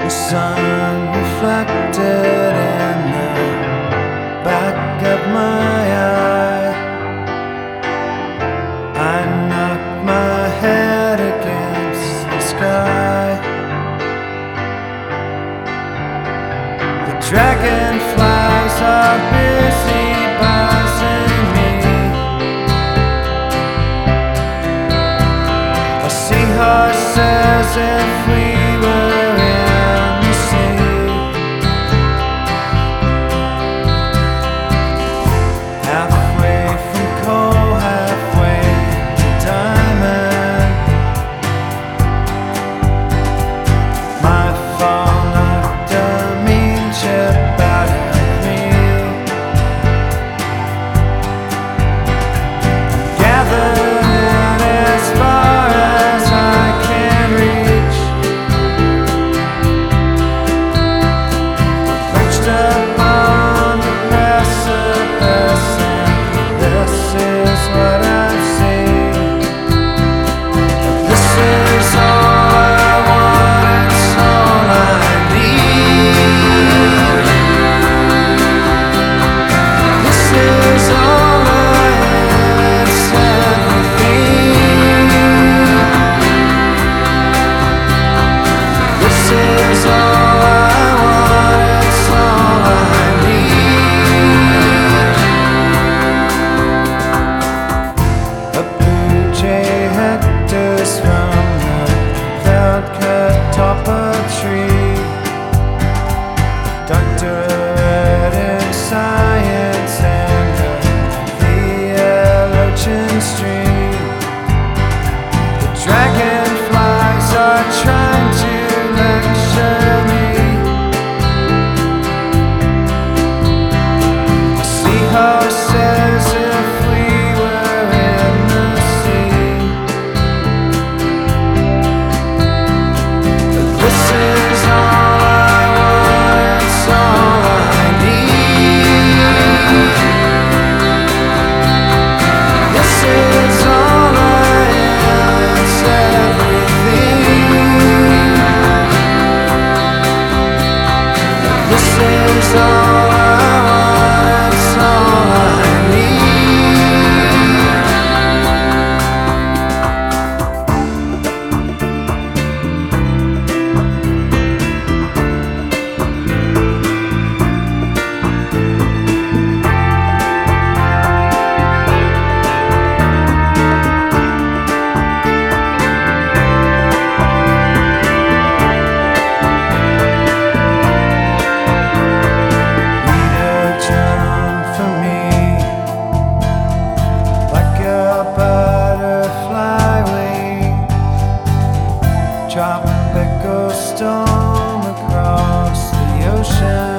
The sun reflected in the back of my eye. I knocked my head against the sky. The dragonflies are busy buzzing me. A seahorse says if we were in the sea, halfway from coal, halfway to diamond. My fall knocked a mean chip out of me. Gathered as far as I can reach, perched upon the precipice, and this is what I see. This is all I want, it's all I need. This is all I am, it's everything. This is all I want, it's all I need. A blue jay hectors from the cloud-cut top of a tree. Doctorate in science and a theologian stream. The dragonflies are trying to lecture me. The seahorse says if we were in the sea. This is all I want, it's all I need. This is all I am, it's everything. This is all I want, it's all I need. Reader, jump for me like a butterfly wing. Tropical storm across the ocean.